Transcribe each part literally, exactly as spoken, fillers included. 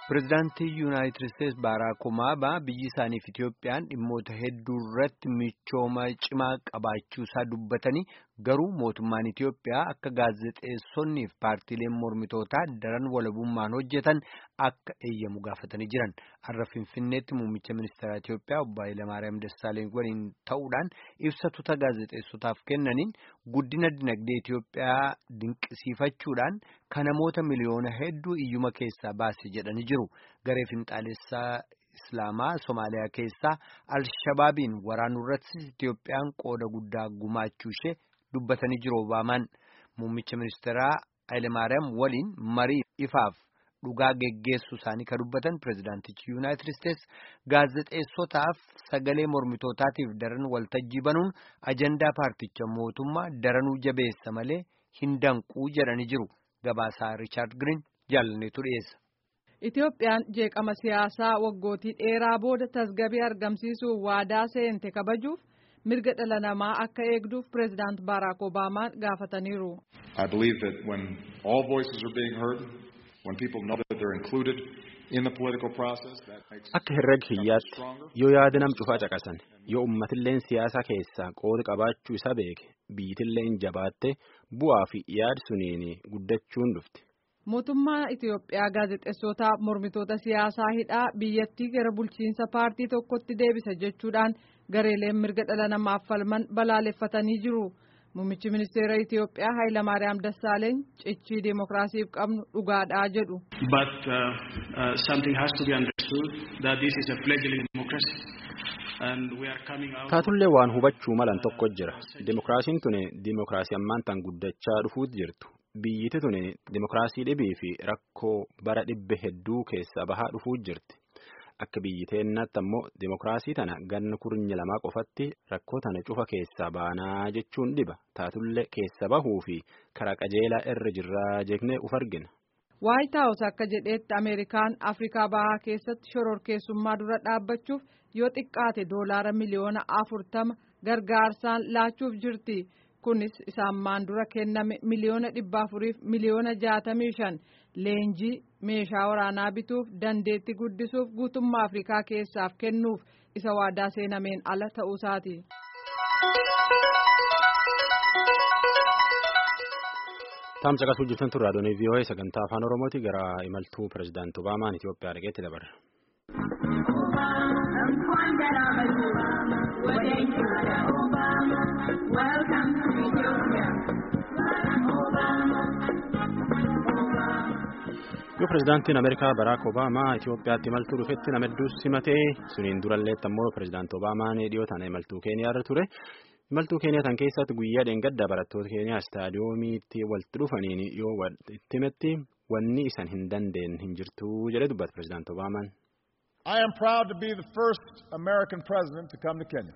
Pireezidaantii Yuunaayitid Isteetsi Baaraak Obaamaa biyyi isaaniif Itoophiyaan dhimmoota hedduu irratti michooma cimaa qabaachuusaa dubbatanii garuu mootummaan Itoophiyaa akka gaazexeessonnii fi paartiileen mormitootaa daran walabummaan hojjetan akka eeyyamu gaafatanii jiran. Har'a Finfinneetti muummicha ministeera Itoophiyaa obbo Hayilamaariyaam Dassaaleny waliin ta'uudhaan ibsa tuuta gaazexeessotaaf kennaniin guddina dinagdee Itoophiyaa dinqisiifachuudhaan kan namoota miliyoona hedduu iyyuma keessaa baase jedhanii jiru. Garee finxaalessaa Islaamaa Somaaliyaa keessaa Al-Shabaabiin waraanuu irratti Itoophiyaan qooda guddaa gumaachuu ishee dubbatanii jiru. Obaamaan muummicha ministeeraa Hayilamaariyaam waliin marii ifaaf dhugaa geggeessuu isaanii kan dubbatan pireezidaantichi Yuunaayitid Isteetsi gaazexeessotaaf sagalee mormitootaatiif daran waltajjii banuun ajandaa paarticha mootummaa daranuu jabeessa malee hin danquu jedhanii jiru. Gabaasaa Riichaard Giriin jaalanneetu dhiyeessa. Itoophiyaan jeeqama siyaasaa waggootii dheeraa booda tasgabbii argamsiisuuf waadaa seente kabajuuf mirga dhala namaa akka eegduuf pireezidaant Baaraak Obaamaan gaafataniiru. I believe that when all voices are being heard, when people know that they're included in the political process, that makes akka herreg hiyyaatti yoo yaada nam cufaa caqasan yoo ummatilleen siyaasa keessaa qooda qabaachuu isa beeke biyyitilleen jabaatte bu'aa fi yaad suniin guddachuun dhufti. Mootummaa Itoophiyaa gaazexeessota mormitoota siyaasaa hidhaa biyyattii gara bulchiinsa paartii tokkotti deebisa jechuudhaan gareeleen mirga dhala namaaf falman balaaleffatanii jiru. Muummichi ministeera Itoophiyaa Hayilamaariyaam Dassaaleny cichii deemokiraasiif qabnu dhugaadhaa jedhu. But uh, uh, something has to be understood that this is a fledgling democracy. Taatullee waan hubachuu malan tokko jira. Deemokiraasiin tuni deemokiraasii ammaan tan guddachaa dhufuut jirtu. Biyyiti tuni deemokiraasii dhibii fi rakkoo bara dhibbe hedduu keessa bahaa dhufuut jirti. Akka biyyi teennaatti ammoo deemokiraasii tana ganna kurnya lamaa qofatti rakkoo tana cufa keessaa baanaa jechuun dhiba. Taatullee keessa bahuu fi karaa qajeelaa irra jirraa jeeknee uf argina. Waayit Haawus akka jedheetti Ameerikaan Afrikaa bahaa keessatti shororkeessummaa dura dhaabbachuuf yoo xiqqaate doolaara miliyoona afurtama gargaarsaan laachuuf jirti. Kunis isaammaan dura kenname miliyoona dhibba afuriif miliyoona jaatamii shan leenjii meeshaa waraanaa bituuf dandeetti guddisuuf guutummaa Afrikaa keessaaf kennuuf isa waadaa seenameen ala ta'uusaati. Taam caqasuu jirtan turraa doonii V O A sagantaa afaan Oromooti gara imaltuu pireezidaantii Obaamaan Itoophiyaa dhaqeetti dabarra. Yoo pireezidaantiin Ameerikaa Baaraak Obaamaa Itoophiyaatti imaltuu dhufetti nama hedduu simatee suniin duralleetti ammoo pireezidaantii Obaamaan dhiyootaan imaltuu Keeniyaarra ture. Imaltuu Keeniyaa tan keessatti guyyaa dheengaddaa barattoota Keeniyaa istaadiyoomiitti walitti dhufaniin yoo itti himetti wanni isan hin dandeenye hin jirtu jedhee dubbata pireezidaantii Obaamaan. I am proud to be the first American president to come to Kenya.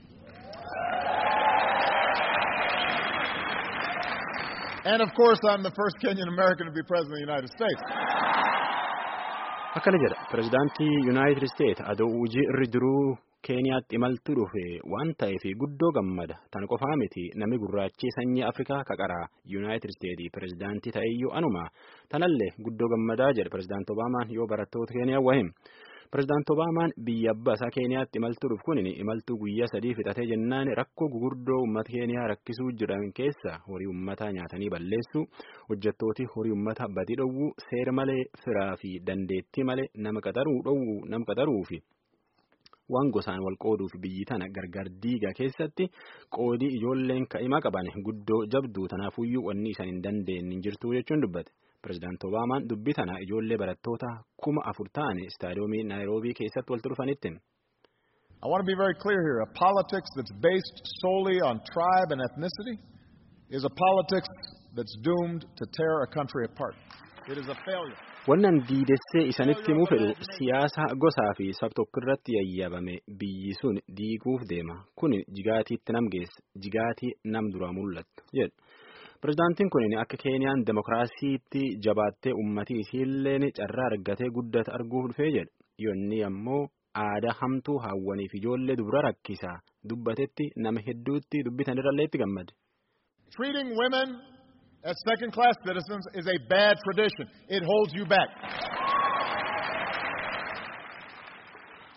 And of course I'm the first Kenyan American to be president of the United States. Akkana jedha pireezidaantii Yuunaayitid Isteetsi adoo hojii irra jiruu Keeniyaatti imaltuu dhufe waan ta'eef guddoo gammada tan qofaa miti namni gurraachi sanyii Afrikaa kaqaraa Yuunaayitid Isteetsi pireezidaantii ta'eyyuu anuma tanallee guddoo gammadaa jedha pireezidaantii Obaamaan yoo barattoota Keeniyaa wahim. Pireezidaantii Obaamaan biyya abbaa isaa Keeniyaatti imaltuu dhufu kun imaltuu guyyaa sadii fixatee jennaan rakkoo gugurdoo uummata Keeniyaa rakkisuu jiran keessa horii uummataa nyaatanii balleessuu hojjettooti horii uummataa badii dhowwuu seera malee firaa fi dandeettii malee nama qaxaruu dhowwuu nama qaxaruu fi waan gosaan wal qooduuf biyyi tana gargar diigaa keessatti qoodii ijoolleen ka'imaa qaban guddoo jabduu tanaafuyyuu wanni isaan hin dandeenye hin jirtu jechuun dubbate. Pireezidaantii Obaamaan dubbii tana ijoollee barattoota kuma afur ta'an istaadiyoomii Naayiroobii keessatti walitti dhufanitti. I want to be very clear here. A politics that's based solely on tribe and ethnicity is a politics that's doomed to tear a country apart. It is a failure. Wannan diidessee isanitti himuu fedhu siyaasa gosaa fi sab-tokko irratti yayyabame biyyi sun diiguuf deema. Kun jigaatiitti nam geessa. Jigaatii nam duraa mul'attu jedhu. Pireezidaantiin kun akka Keeniyaan demokiraasiitti jabaattee uummatii isiilleen carraa argatee guddata arguuf dhufee jedha. Yonni ammoo aadaa hamtuu hawwaniif ijoollee dubara rakkisaa dubbatetti nama hedduutti dubbitan irrallee itti gammade. Treating women as second-class citizens is a bad tradition. It holds you back.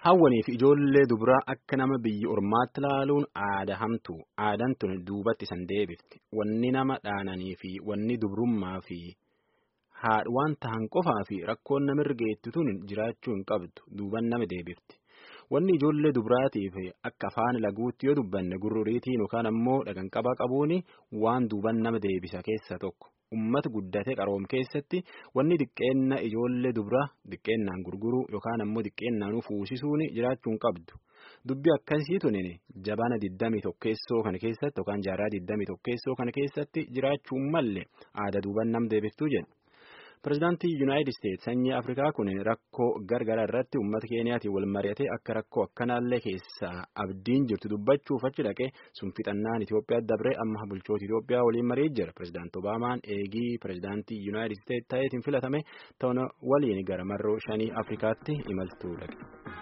Hawwanii fi ijoollee dubaraa akka nama biyya ormaatti ilaaluun aada hamtu. Aadaan tun duubatti san deebifti. Wanni nama dhaananii fi wanni dubrummaa fi haadha waan tahan qofaa fi rakkoon namirra geettu tun jiraachuu hin qabdu. Duuban nama deebifti. Wanni ijoollee dubaraatiif akka afaan laguutti yoo dubbanne gurruriitiin yookaan ammoo dhaqanqabaa qabuun waan duuban nama deebisa keessa tokko. Uummata guddate qaroom keessatti wanni diqqeenna ijoollee dubaraa diqqeennaan gurguruu yookaan ammoo diqqeennaan fuusisuun jiraachuu hin qabdu. Dubbi akkasii tunin jabana digdamii tokkeessoo kana keessatti yookaan jaarraa digdamii tokkeessoo kana keessatti jiraachuu malle aada duuban nam deebiftuu jedhu. Pireezidaantii Yuunaayitid Isteetsi sanyii Afrikaa kun rakkoo gargaraa irratti uummata Keeniyaatiin wal mari'atee akka rakkoo akkanaallee keessaa abdiin jirtu dubbachuuf achi dhaqee sun fixannaan Itoophiyaa dabree amma bulchoota Itoophiyaa waliin marii jira. Pireezidaantii Obaamaan eegii pireezidaantii Yuunaayitid Isteetsi ta'eetiin filatame ta'uun waliin gara marroo shanii Afrikaatti imaltuu dhaqe.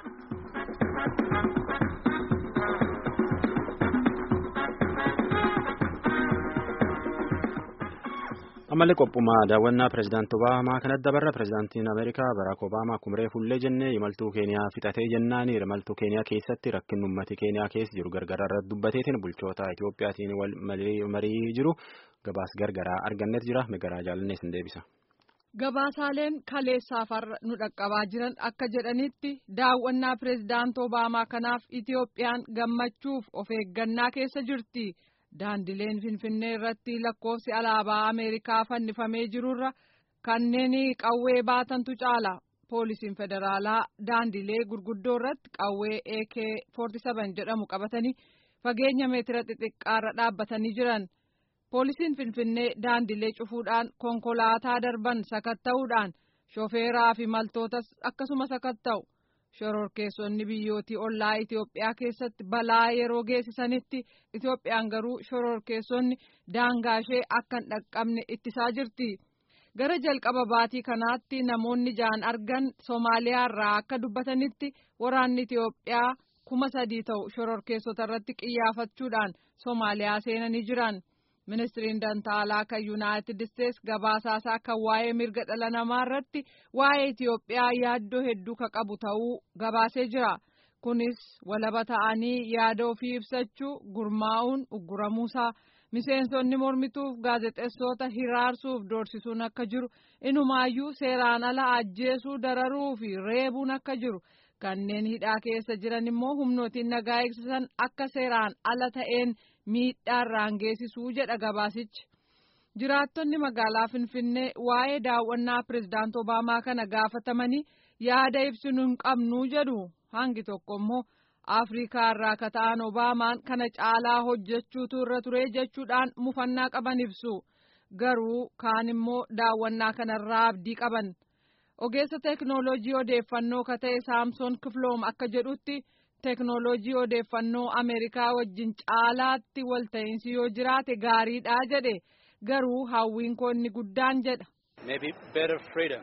Ammallee qophumaa daawwannaa pireezidaantii Obaamaa kanatti dabarra. Pireezidaantiin Ameerikaa Baraak Obaamaa kumree fullee jennee imaltuu Keeniyaa fixatee jennaan imaltuu Keeniyaa keessatti rakkinni uummati Keeniyaa keessa jiru gargaraa irratti dubbateetiin bulchoota Itoophiyaatiin wal marii jiru gabaas gargaraa arganneet jira. Megaraa jaalannees hin deebisa. Gabaasaaleen kaleessaaf nu dhaqqabaa jiran akka jedhanitti daawwannaa pireezidaantii Obaamaa kanaaf Itoophiyaan gammachuuf of eeggannaa keessa jirti. Daandileen Finfinnee irratti lakkoofsi alaabaa Ameerikaa fannifamee jirurra kanneen qawwee baatantu caala. Poolisiin federaalaa daandilee gurguddoo irratti qawwee A K afurtamii sagal jedhamu qabatanii fageenya meetira xixiqqaarra dhaabbatanii jiran. Poolisiin Finfinnee daandilee cufuudhaan konkolaataa darban sakatta'uudhaan shofeeraa fi imaltootas akkasuma sakatta'u. Shororkeessonni biyyootii ollaa Itoophiyaa keessatti balaa yeroo geessisanitti Itoophiyaan garuu shororkeessonni daangaa ishee akka hin dhaqqabne ittisaa jirti. Gara jalqaba baatii kanaatti namoonni jaan argan Somaaliyaa irraa akka dubbatanitti waraanni Itoophiyaa kuma sadii ta'u shororkeessota irratti qiyyaafachuudhaan Somaaliyaa seenanii jiran. Ministiriin Dantaalaa kan Yuunaayitid Isteetsi gabaasaasaa kan waa'ee mirga dhala namaa irratti waa'ee Itoophiyaa yaaddoo hedduu ka qabu ta'uu gabaasee jira. Kunis walaba ta'anii yaada ofii ibsachuu, gurmaa'uun ugguramuusaa, miseensonni mormituuf gaazexeessota hiraarsuuf doorsisuun akka jiru, inumaayyuu seeraan ala ajjeesuu, dararuu fi reebuun akka jiru. Kanneen hidhaa keessa jiran immoo humnootiin nagaa eegsisan akka seeraan ala ta'een miidhaarraan geessisuu jedha gabaasichi. Jiraattonni magaalaa Finfinnee waa'ee daawwannaa pireezidaantii Obaamaa kana gaafatamanii yaada ibsinuu hin qabnuu jedhu. Hangi tokko immoo Afrikaa irraa ka ta'an Obaamaan kana caalaa hojjechuutu irra ture jechuudhaan mufannaa qaban ibsu. Garuu kaan immoo daawwannaa kanarraa abdii qaban. Ogeessa teeknooloojii odeeffannoo ka ta'e Saamsoon Kifloom akka jedhutti teeknooloojii odeeffannoo Ameerikaa wajjin caalaatti walta'iinsi yoo jiraate gaariidha jedhe. Garuu hawwiin koo inni guddaan jedha. Maybe better freedom,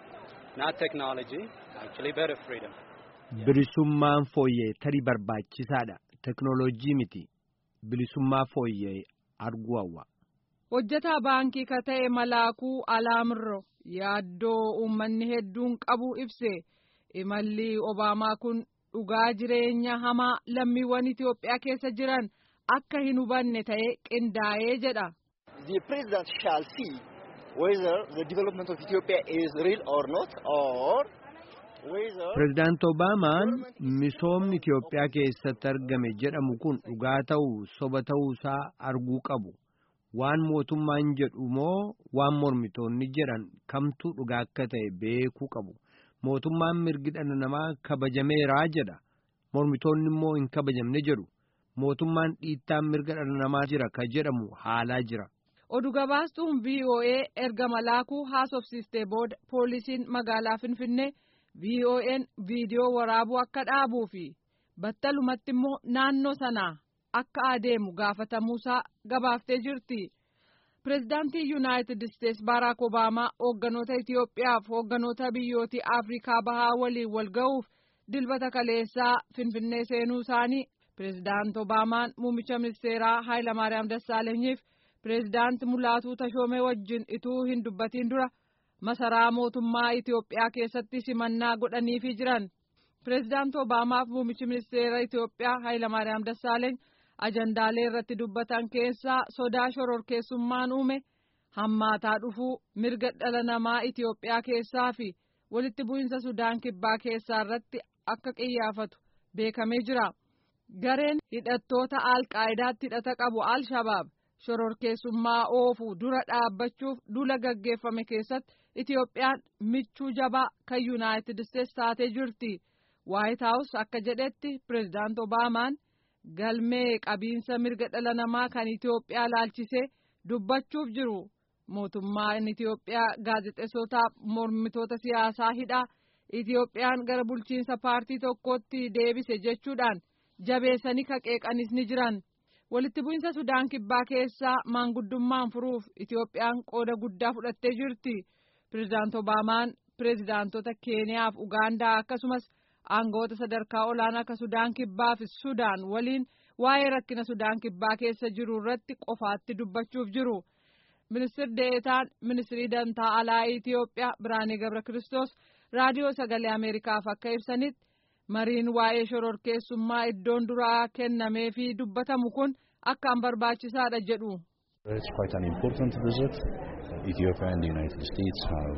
not technology, actually better freedom. Bilisummaan fooyyee tarii barbaachisaadha. Teeknooloojii miti. Bilisummaa fooyyee arguu hawwa. Hojjetaa baankii ka ta'e Malaakuu Alaamirro yaaddoo uummanni hedduun qabu ibse. Imalli Obaamaa kun dhugaa jireenya hamaa lammiiwwan Itoophiyaa keessa jiran akka hin hubanne ta'e qindaa'ee jedha. The president shall see whether the development of Ethiopia is real or not, or whether Pireezidaantii Obaamaan misoomni Itoophiyaa keessatti argame jedhamu kun dhugaa ta'uu soba ta'uusaa arguu qabu. Waan mootummaan jedhu moo waan mormitoonni jedhan kamtu dhugaa akka ta'e beekuu qabu. Mootummaan mirgi dhala namaa kabajameeraa jedha. Mormitoonni immoo hin kabajamne jedhu. Mootummaan dhiittaan mirga dhala namaa jira ka jedhamu haalaa jira. Oduu gabaastuun V O A erga Malaakuu haasofsiistee booda poolisiin magaalaa Finfinnee V O A'n viidiyoo waraabuu akka dhaabuu fi battalumatti immoo naannoo sanaa akka adeemu gaafatamuusaa gabaaftee jirti. Pireezidaantii Yuunaayitid Isteetsi Baraak Obaamaa hoogganoota Itoophiyaaf hoogganoota biyyootii Afrikaa bahaa waliin wal ga'uuf dilbata kaleessaa Finfinnee seenuu isaanii Pireezidaantii Obaamaan muummicha ministeeraa Hayilamaariyaam Dassaalenyiif Pireezidaantii Mulaatuu Tashoomee wajjin ituu hin dubbatiin dura masaraa mootummaa Itoophiyaa keessatti simannaa godhaniifii jiran. Pireezidaantii Obaamaaf muummichi ministeera Itoophiyaa Hayilamaariyaam Dassaaleeny ajandaalee irratti dubbatan keessaa sodaa shororkeessummaan uume hammaataa dhufuu mirga dhala namaa Itoophiyaa keessaa fi walitti bu'iinsa Sudaan kibbaa keessaa irratti akka qiyyaafatu beekamee jira. Gareen hidhattoota Al-Qaayidaatti hidhata qabu Al-Shabaab shororkeessummaa oofu dura dhaabbachuuf duula gaggeeffame keessatti Itoophiyaan michuu jabaa kan Yuunaayitid Isteetsi taatee jirti. Waayit Haawus akka jedhetti Pireezidaantii Obaamaan galmee qabiinsa mirga dhala namaa kan Itoophiyaa laalchisee dubbachuuf jiru. Mootummaan Itoophiyaa gaazexeessotaaf mormitoota siyaasaa hidhaa Itoophiyaan gara bulchiinsa paartii tokkootti deebise jechuudhaan jabeessanii kaqeeqanis ni jiran. Walitti bu'iinsa Sudaan kibbaa keessaa maanguddummaan furuuf Itoophiyaan qooda guddaa fudhattee jirti. Pireezidaantii Obaamaan pireezidaantota Keeniyaa fi Ugaandaa akkasumas aangoota sadarkaa olaanaa akka Sudaan kibbaa fi Sudaan waliin waa'ee rakkina Sudaan kibbaa keessa jiru irratti qofaatti dubbachuuf jiru. Ministeerri Deetaan Ministirii Dantaa Alaa Itoophiyaa Biraanee Gabra Kiristoos raadiyoo sagalee Ameerikaaf akka ibsanitti mariin waa'ee shororkeessummaa iddoon duraa kennamee fi dubbatamu kun akkaan barbaachisaadha jedhu. It's quite an important visit. Ethiopia and the United States have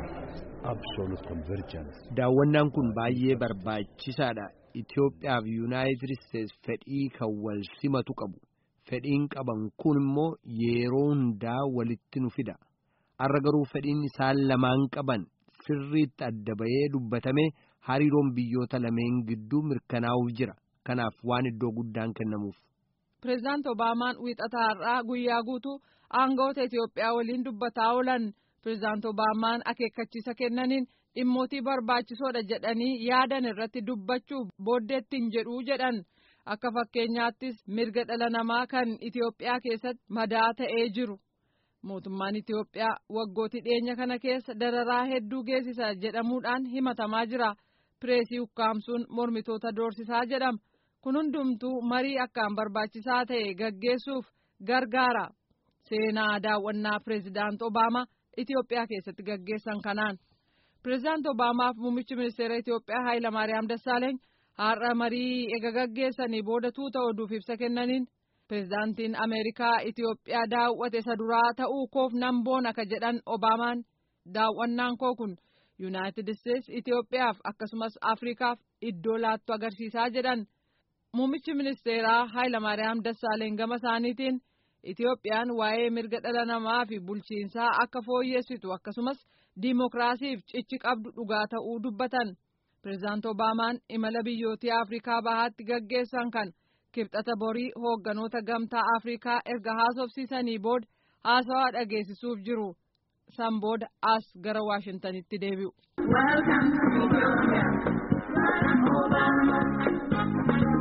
uh, absolute convergence. Daawwannaan kun baay'ee barbaachisaadha. Itoophiyaa fi Yuunaayitid Isteetsi fedhii kan wal simatu qabu. Fedhiin qaban kun immoo yeroo hundaa walitti nu fida. Har'a garuu fedhiin isaan lamaan qaban sirriitti adda bahee dubbatamee hariiroon biyyoota lameen gidduu mirkanaa'uuf jira. Kanaaf waan iddoo guddaan kennamuuf. Pireezidaantii Obaamaan wiixataa har'aa guyyaa guutuu aangawoota Itoophiyaa waliin dubbataa oolan. Pireezidaantii Obaamaan akeekkachiisa kennaniin dhimmootii barbaachisoodha jedhanii yaadan irratti dubbachuuf booddeetti hin jedhuu jedhan. Akka fakkeenyaattis mirga dhala namaa kan Itoophiyaa keessatti madaa ta'ee jiru. Mootummaan Itoophiyaa waggootii dhiyeenya kana keessa dararaa hedduu geessisa jedhamuudhaan himatamaa jira. Pireesii ukkaamsuun mormitoota doorsisaa jedhama. Kun hundumtuu marii akkaan barbaachisaa ta'e gaggeessuuf gargaara. Seenaa daawwannaa Pireezidaantii Obaamaa Itoophiyaa keessatti gaggeessan kanaan. Pireezidaantii Obaamaaf muummichi ministeera Itoophiyaa Hayilamaariyaam Dassaaleeny har'a marii ega gaggeessanii booda tuuta oduuf ibsa kennaniin pireezidaantiin Ameerikaa Itoophiyaa daawwate isa duraa ta'uu koof nan boona akka jedhan Obaamaan daawwannaan koo kun Yuunaayitid Isteetsi Itoophiyaaf akkasumas Afrikaaf iddoo laattu agarsiisaa jedhan. Muummichi ministeeraa Hayilamaariyaam Dassaaleeny gama isaaniitiin Itoophiyaan waa'ee mirga dhala namaa fi bulchiinsaa akka fooyyessitu akkasumas diimokiraasiif cichi qabdu dhugaa ta'uu dubbatan. Pireezidaantii Obaamaan imala biyyootii Afrikaa bahaatti gaggeessan kan kibxata borii hoogganoota gamtaa Afrikaa erga haasofsiisanii booda haasawaa dhageessisuuf jiru. San booda as gara Waashintanitti deebi'u.